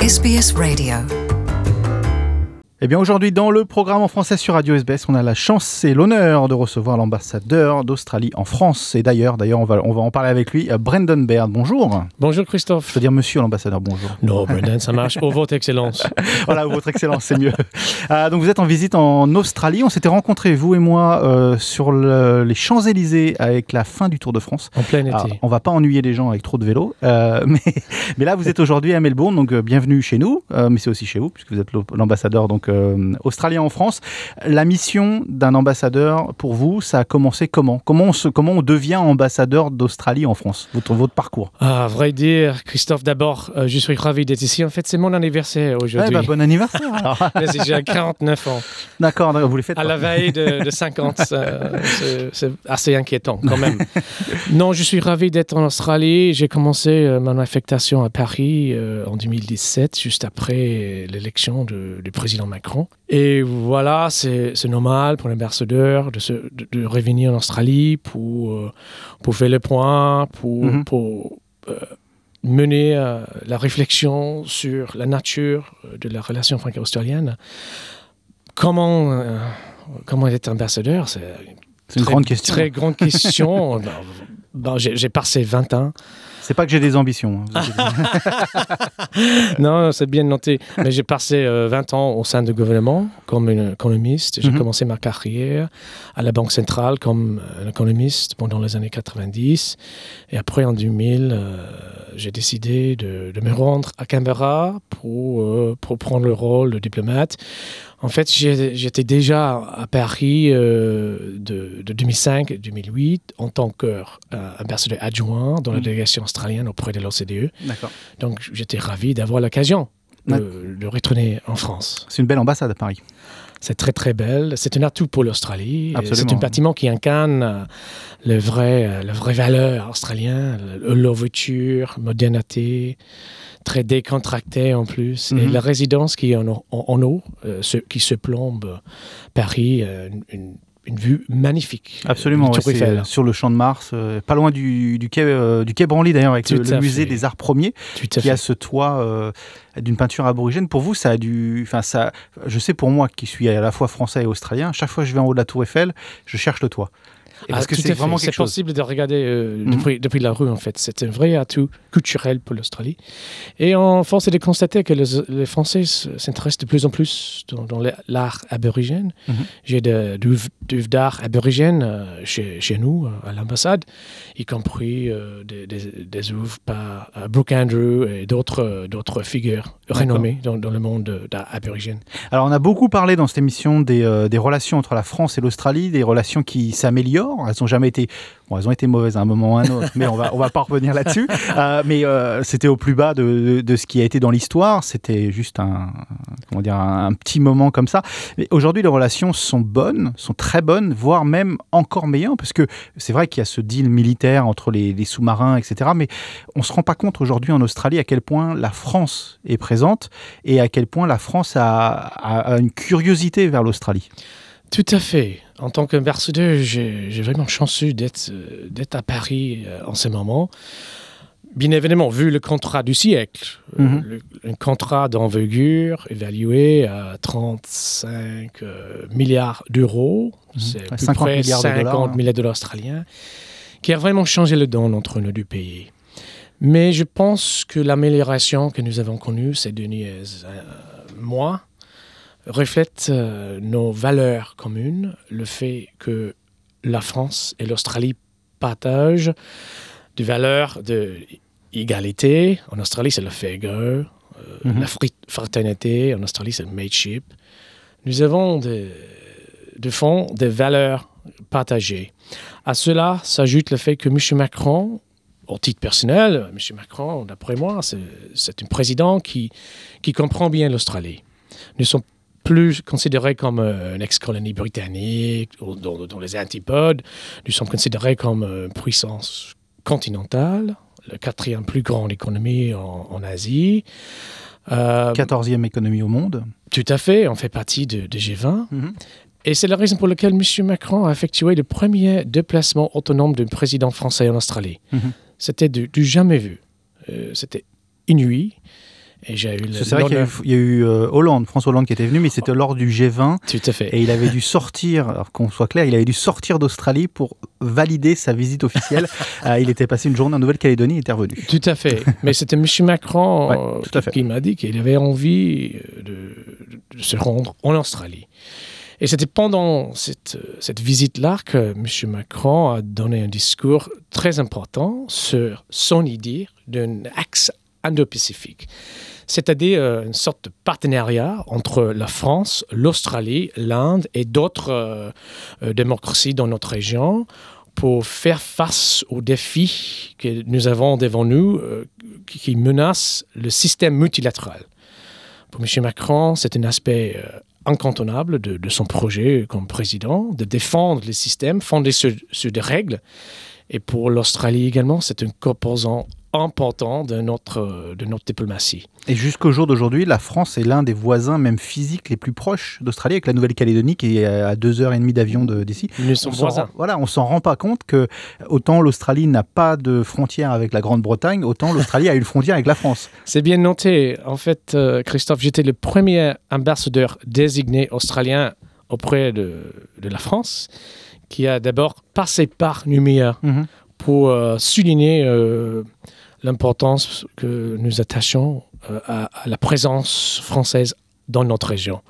SBS Radio. Eh bien aujourd'hui dans le programme en français sur Radio SBS, on a la chance et l'honneur de recevoir l'ambassadeur d'Australie en France. Et d'ailleurs on va en parler avec lui, Brendan Baird. Bonjour. Bonjour Christophe. Je veux dire monsieur l'ambassadeur, bonjour. Non, Brendan, ça marche. Oh, votre excellence. Voilà, votre excellence, c'est mieux. Donc vous êtes en visite en Australie. On s'était rencontrés, vous et moi, sur les Champs-Élysées avec la fin du Tour de France. En plein été. Alors, on va pas ennuyer les gens avec trop de vélos, mais là vous êtes aujourd'hui à Melbourne, donc bienvenue chez nous, mais c'est aussi chez vous puisque vous êtes l'ambassadeur donc australien en France. La mission d'un ambassadeur pour vous, ça a commencé comment on devient ambassadeur d'Australie en France, votre parcours? À vrai dire, Christophe, d'abord, je suis ravi d'être ici. En fait, c'est mon anniversaire aujourd'hui. Bon anniversaire alors. J'ai 49 ans. D'accord, vous les faites à la veille de 50, c'est assez inquiétant quand même. Non, je suis ravi d'être en Australie. J'ai commencé mon affectation à Paris en 2017, juste après l'élection du président Macron. Et voilà, c'est normal pour l'ambassadeur de revenir en Australie pour faire le point, pour mener la réflexion sur la nature de la relation franco-australienne. Comment être ambassadeur, c'est une grande question. Très grande question. J'ai passé 20 ans. C'est pas que j'ai des ambitions. Non, c'est bien noté. Mais j'ai passé 20 ans au sein du gouvernement comme un économiste. J'ai commencé ma carrière à la Banque centrale comme un économiste pendant les années 90. Et après, en 2000, j'ai décidé de me rendre à Canberra pour prendre le rôle de diplomate. En fait, j'étais déjà à Paris de 2005 à 2008 en tant qu'ambassadeur adjoint dans la délégation australienne auprès de l'OCDE. D'accord. Donc, j'étais ravi d'avoir l'occasion de retourner en France. C'est une belle ambassade à Paris. C'est très très belle. C'est un atout pour l'Australie. Absolument. C'est un bâtiment qui incarne la vraie valeur australienne, l'ouverture, modernité, très décontracté en plus. Et la résidence qui est en eau, qui se plombe Paris, une vue magnifique. Absolument, c'est sur le Champ de Mars, pas loin du quai Branly d'ailleurs, avec le musée des Arts Premiers, qui a ce toit d'une peinture aborigène. Pour vous, ça a dû... je sais pour moi, qui suis à la fois français et australien, chaque fois que je vais en haut de la Tour Eiffel, je cherche le toit. Parce que c'est vraiment quelque chose. C'est possible de regarder depuis la rue, en fait. C'est un vrai atout culturel pour l'Australie. Et en force est de constater que les Français s'intéressent de plus en plus dans l'art aborigène. J'ai d'œuvres d'art aborigènes chez nous, à l'ambassade, y compris des œuvres par Brooke Andrew et d'autres figures renommées dans le monde d'art aborigène. Alors, on a beaucoup parlé dans cette émission des relations entre la France et l'Australie, des relations qui s'améliorent. Elles n'ont jamais été... Bon, elles ont été mauvaises à un moment ou à un autre, mais on va pas revenir là-dessus. Mais c'était au plus bas de ce qui a été dans l'histoire. C'était juste un petit moment comme ça. Mais aujourd'hui, les relations sont bonnes, sont très bonnes, voire même encore meilleures, parce que c'est vrai qu'il y a ce deal militaire entre les sous-marins, etc. Mais on se rend pas compte aujourd'hui en Australie à quel point la France est présente et à quel point la France a une curiosité vers l'Australie. Tout à fait. En tant qu'ambassadeur, j'ai vraiment chanceux d'être à Paris en ce moment. Bien évidemment, vu le contrat du siècle, un contrat d'envergure évalué à 35 milliards d'euros, c'est à peu près 50 milliards de dollars australiens, qui a vraiment changé le don entre nos deux pays. Mais je pense que l'amélioration que nous avons connue ces derniers mois reflète nos valeurs communes, le fait que la France et l'Australie partagent des valeurs d'égalité. En Australie, c'est le fair go, la fraternité. En Australie, c'est le mateship. Nous avons de fond des valeurs partagées. À cela s'ajoute le fait que M. Macron, au titre personnel, M. Macron, d'après moi, c'est un président qui comprend bien l'Australie. Nous sommes plus considérés comme une ex-colonie britannique, dans les antipodes. Nous sommes considérés comme une puissance continentale, la 4e plus grande économie en Asie. 14e économie au monde. Tout à fait, on fait partie de G20. Et c'est la raison pour laquelle M. Macron a effectué le premier déplacement autonome d'un président français en Australie. C'était du jamais vu. C'était inouï. Et j'ai eu c'est vrai qu'il y a eu Hollande, François Hollande qui était venu, mais c'était lors du G20. Tout à fait. Et il avait dû sortir, alors qu'on soit clair, il avait dû sortir d'Australie pour valider sa visite officielle. Il était passé une journée en Nouvelle-Calédonie et était revenu. Tout à fait. Mais c'était M. Macron qui m'a dit qu'il avait envie de se rendre en Australie. Et c'était pendant cette visite-là que M. Macron a donné un discours très important sur son idée d'un axe Indo-Pacifique. C'est-à-dire une sorte de partenariat entre la France, l'Australie, l'Inde et d'autres démocraties dans notre région pour faire face aux défis que nous avons devant nous qui menacent le système multilatéral. Pour M. Macron, c'est un aspect incontournable de son projet comme président, de défendre le système fondé sur des règles. Et pour l'Australie également, c'est un composant important de notre diplomatie. Et jusqu'au jour d'aujourd'hui, la France est l'un des voisins, même physiques, les plus proches d'Australie, avec la Nouvelle-Calédonie qui est à 2h30 d'avion d'ici. Nous sommes voisins. On s'en rend pas compte que autant l'Australie n'a pas de frontière avec la Grande-Bretagne, autant l'Australie a une frontière avec la France. C'est bien noté. En fait, Christophe, j'étais le premier ambassadeur désigné australien auprès de la France, qui a d'abord passé par Nouméa pour souligner l'importance que nous attachons à la présence française dans notre région.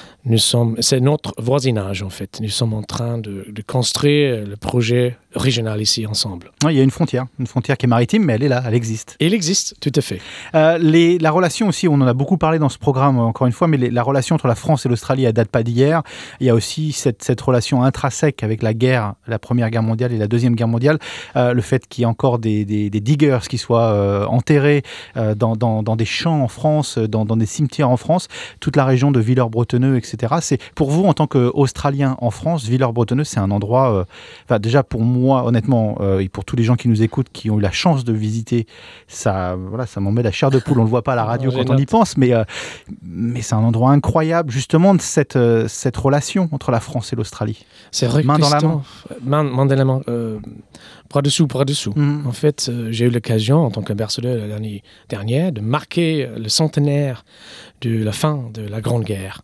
C'est notre voisinage, en fait. Nous sommes en train de construire le projet régional ici ensemble. Il y a une frontière qui est maritime, mais elle est là, elle existe. Elle existe, tout à fait. La relation aussi, on en a beaucoup parlé dans ce programme, encore une fois, mais la relation entre la France et l'Australie, elle date pas d'hier. Il y a aussi cette relation intrinsèque avec la guerre, la Première Guerre mondiale et la Deuxième Guerre mondiale. Le fait qu'il y ait encore des diggers qui soient enterrés dans des champs en France, dans des cimetières en France, toute la région de Villers-Bretonneux, etc. C'est, pour vous, en tant qu'Australien en France, Villers-Bretonneux, c'est un endroit... déjà, pour moi, honnêtement, et pour tous les gens qui nous écoutent, qui ont eu la chance de visiter, ça m'en met la chair de poule. On ne le voit pas à la radio quand on y pense, mais c'est un endroit incroyable, justement, de cette relation entre la France et l'Australie. C'est vrai, main dans la main. Main dans la main. Bras dessous. En fait, j'ai eu l'occasion, en tant qu'ambassadeur l'année dernière, de marquer le centenaire de la fin de la Grande Guerre.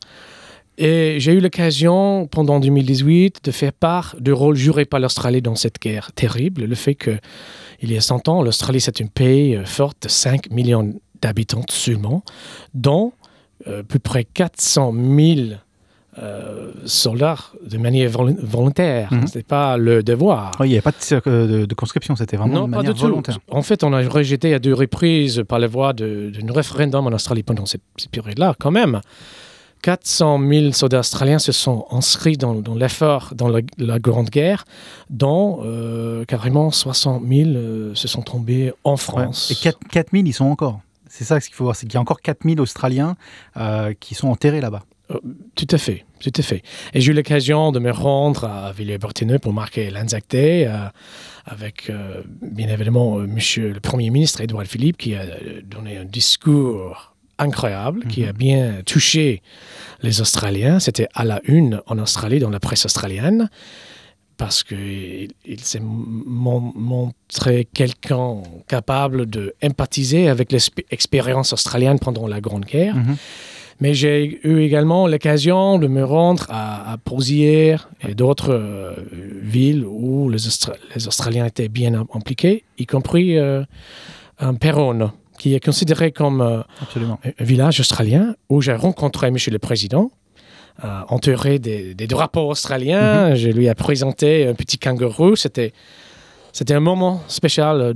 Et j'ai eu l'occasion, pendant 2018, de faire part du rôle juré par l'Australie dans cette guerre terrible. Le fait qu'il y a 100 ans, l'Australie, c'est un pays fort de 5 millions d'habitants seulement, dont à peu près 400 000 soldats de manière volontaire. Ce n'est pas le devoir. Oui, il n'y avait pas de conscription, c'était vraiment de manière volontaire. En fait, on a rejeté à 2 reprises par la voie d'un référendum en Australie pendant cette période-là, quand même. 400 000 soldats australiens se sont inscrits dans l'effort dans la Grande Guerre, dont carrément 60 000 se sont tombés en France. Ouais. Et 4 000, ils sont encore. C'est ça ce qu'il faut voir, c'est qu'il y a encore 4 000 Australiens qui sont enterrés là-bas. Tout à fait. Et j'ai eu l'occasion de me rendre à Villers-Bretonneux pour marquer l'Anzac Day avec, bien évidemment, monsieur le Premier ministre Édouard Philippe, qui a donné un discours incroyable, qui a bien touché les Australiens. C'était à la une en Australie, dans la presse australienne, parce qu'il s'est montré quelqu'un capable d'empathiser avec l'expérience australienne pendant la Grande Guerre. Mais j'ai eu également l'occasion de me rendre à Pozières et d'autres villes où les Australiens étaient bien impliqués, y compris Péronne, qui est considéré comme un village australien où j'ai rencontré M. le Président, entouré des drapeaux australiens. Je lui ai présenté un petit kangourou. C'était un moment spécial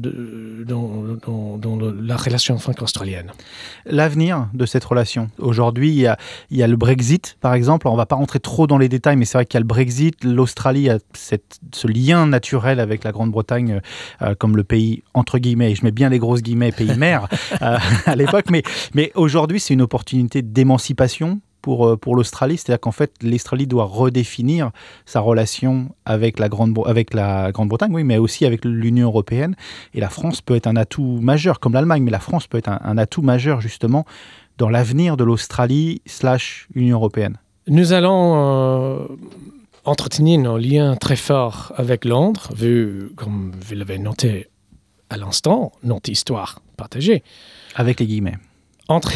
dans la relation franco-australienne. L'avenir de cette relation. Aujourd'hui, il y a le Brexit, par exemple. On ne va pas rentrer trop dans les détails, mais c'est vrai qu'il y a le Brexit. L'Australie a ce lien naturel avec la Grande-Bretagne comme le pays, entre guillemets, et je mets bien les grosses guillemets, pays mère à l'époque. Mais aujourd'hui, c'est une opportunité d'émancipation pour l'Australie, c'est-à-dire qu'en fait, l'Australie doit redéfinir sa relation avec la Grande-Bretagne, oui, mais aussi avec l'Union européenne. Et la France peut être un atout majeur, comme l'Allemagne, mais la France peut être un atout majeur, justement, dans l'avenir de l'Australie / Union européenne. Nous allons entretenir nos liens très forts avec Londres, vu, comme vous l'avez noté à l'instant, notre histoire partagée. Avec les guillemets. Tout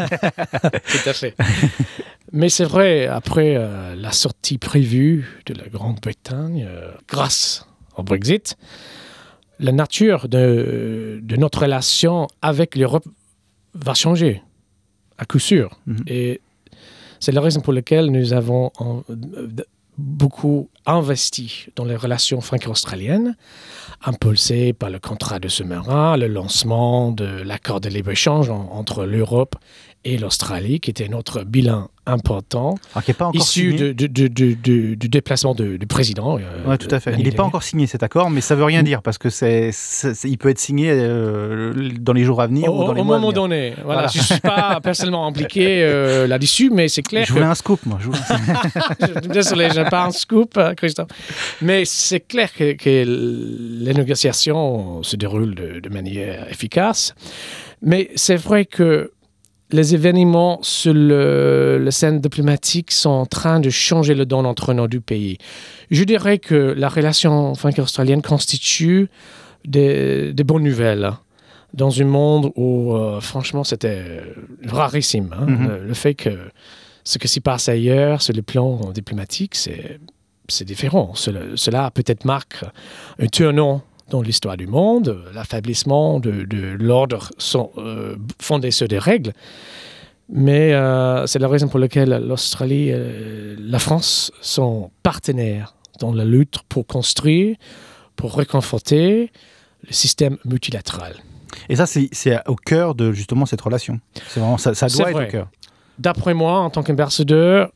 à fait. Mais c'est vrai, après la sortie prévue de la Grande-Bretagne, grâce au Brexit, la nature de notre relation avec l'Europe va changer, à coup sûr. Et c'est la raison pour laquelle nous avons beaucoup investi dans les relations franco-australiennes, impulsé par le contrat de sous-marin, le lancement de l'accord de libre-échange entre l'Europe et l'Australie, qui était notre bilan important, qui n'est pas encore issu du déplacement du président. Oui, tout à fait. Il n'est pas encore signé cet accord, mais ça ne veut rien dire, parce que il peut être signé dans les jours à venir ou dans les mois à venir. Au moment donné. Voilà. Je ne suis pas personnellement impliqué là-dessus, mais c'est clair Je voulais un scoop, moi. Désolé, je n'ai pas un scoop, Christophe. Mais c'est clair que les négociations se déroulent de manière efficace. Mais c'est vrai que les événements sur la scène diplomatique sont en train de changer le don entre nos deux pays. Je dirais que la relation franco-australienne constitue des bonnes nouvelles dans un monde où, franchement, c'était rarissime. Le fait que ce qui s'y passe ailleurs, sur le plan diplomatique, c'est différent. Cela peut-être marque un tournant dans l'histoire du monde, l'affaiblissement de l'ordre fondé sur des règles. Mais c'est la raison pour laquelle l'Australie et la France sont partenaires dans la lutte pour construire, pour réconforter le système multilatéral. Et ça, c'est au cœur de justement cette relation. C'est vraiment, ça doit être au cœur. D'après moi, en tant qu'ambassadeur,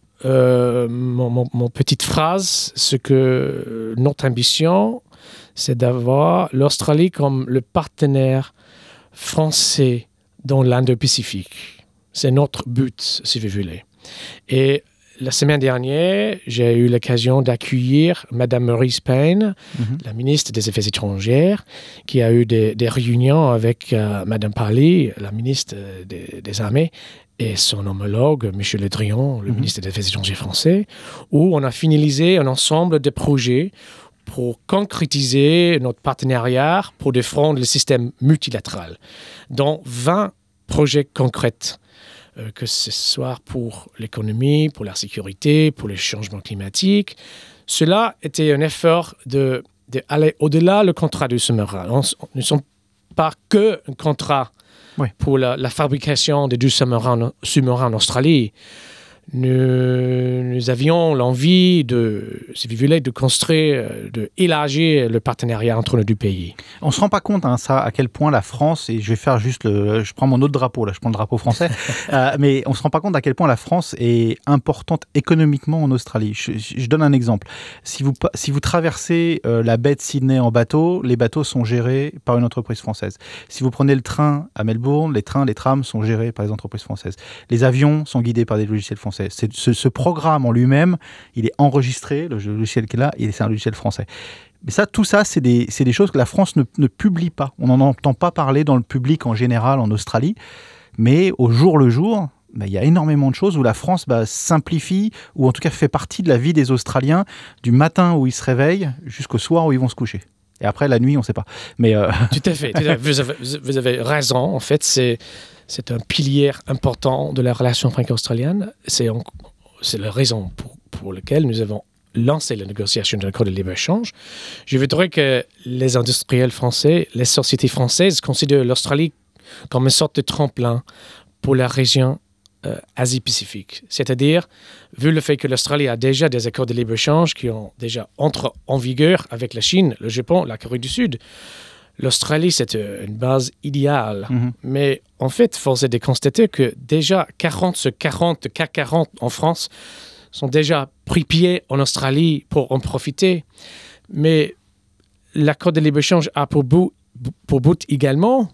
mon petite phrase, c'est que notre ambition, c'est d'avoir l'Australie comme le partenaire français dans l'Indo-Pacifique. C'est notre but, si vous voulez. Et la semaine dernière, j'ai eu l'occasion d'accueillir Mme Marise Payne, la ministre des Affaires étrangères, qui a eu des réunions avec Mme Parley, la ministre des Armées, et son homologue, M. Le Drian, le ministre des Affaires étrangères français, où on a finalisé un ensemble de projets pour concrétiser notre partenariat pour défendre le système multilatéral dans 20 projets concrets, que ce soit pour l'économie, pour la sécurité, pour le changement climatique. Cela était un effort d'aller au-delà du contrat du sous-marin. Nous ne sommes pas qu'un contrat pour la fabrication des deux sous-marins en Australie. Nous avions l'envie de construire, d'élargir le partenariat entre nos deux pays. On ne se rend pas compte, à quel point la France, et je vais faire je prends mon autre drapeau, là, je prends le drapeau français, mais on ne se rend pas compte à quel point la France est importante économiquement en Australie. Je donne un exemple. Si vous traversez la baie de Sydney en bateau, les bateaux sont gérés par une entreprise française. Si vous prenez le train à Melbourne, les trams sont gérés par les entreprises françaises. Les avions sont guidés par des logiciels français. Ce programme en lui-même, il est enregistré, le logiciel qui est là, c'est un logiciel français. Mais tout ça, c'est des choses que la France ne publie pas. On n'en entend pas parler dans le public en général en Australie, mais au jour le jour, il y a énormément de choses où la France simplifie, ou en tout cas fait partie de la vie des Australiens, du matin où ils se réveillent jusqu'au soir où ils vont se coucher. Et après, la nuit, on ne sait pas. Mais Tout à fait. Vous avez raison. En fait, c'est un pilier important de la relation franco-australienne. C'est la raison pour laquelle nous avons lancé la négociation d'un accord de libre-échange. Je voudrais que les industriels français, les sociétés françaises considèrent l'Australie comme une sorte de tremplin pour la région Asie-Pacifique. C'est-à-dire, vu le fait que l'Australie a déjà des accords de libre-échange qui ont déjà entré en vigueur avec la Chine, le Japon, la Corée du Sud, l'Australie, c'est une base idéale. Mais en fait, force est de constater que déjà 40 sur 40 CAC 40 en France sont déjà pris pied en Australie pour en profiter. Mais l'accord de libre-échange a pour but également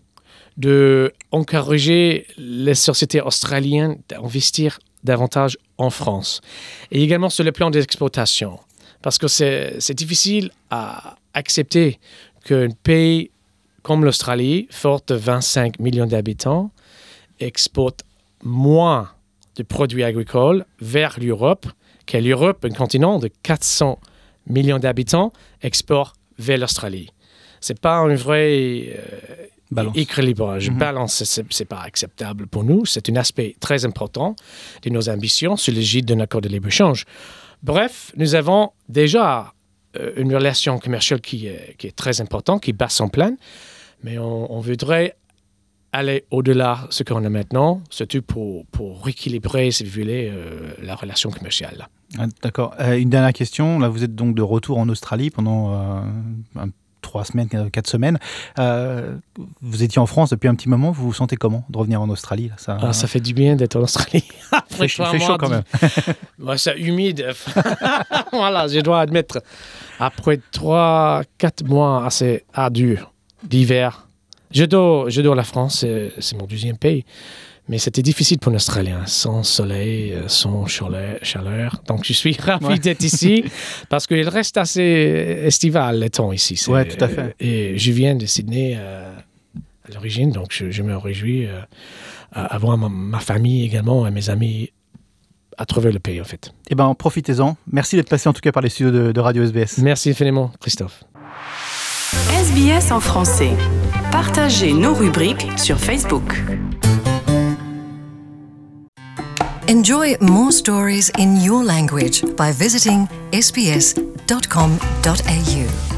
d'encourager les sociétés australiennes d'investir davantage en France. Et également sur le plan des exportations. Parce que c'est difficile à accepter qu'un pays comme l'Australie, forte de 25 millions d'habitants, exporte moins de produits agricoles vers l'Europe, que l'Europe, un continent de 400 millions d'habitants, exporte vers l'Australie. Ce n'est pas une vraie équilibrage. Balance, c'est pas acceptable pour nous. C'est un aspect très important de nos ambitions sur l'égide d'un accord de libre-échange. Bref, nous avons déjà une relation commerciale qui est très importante, qui bat son plein, mais on voudrait aller au-delà de ce qu'on a maintenant, surtout pour rééquilibrer, si vous voulez, la relation commerciale. Là. Ah, d'accord. Une dernière question. Là, vous êtes donc de retour en Australie pendant 3 semaines, 4 semaines. Vous étiez en France depuis un petit moment. Vous vous sentez comment de revenir en Australie là, ça fait du bien d'être en Australie. Il fait chaud quand même. C'est humide. Voilà, je dois admettre. Après 3-4 mois assez ardus d'hiver, j'adore la France. C'est mon deuxième pays. Mais c'était difficile pour un Australien, sans soleil, sans chaleur. Donc, je suis ravi d'être ici parce qu'il reste assez estival le temps ici. Oui, tout à fait. Et je viens de Sydney à l'origine, donc je me réjouis à voir ma famille également et mes amis à travers le pays, en fait. Eh bien, profitez-en. Merci d'être passé en tout cas par les studios de Radio SBS. Merci infiniment, Christophe. SBS en français. Partagez nos rubriques sur Facebook. Enjoy more stories in your language by visiting sbs.com.au.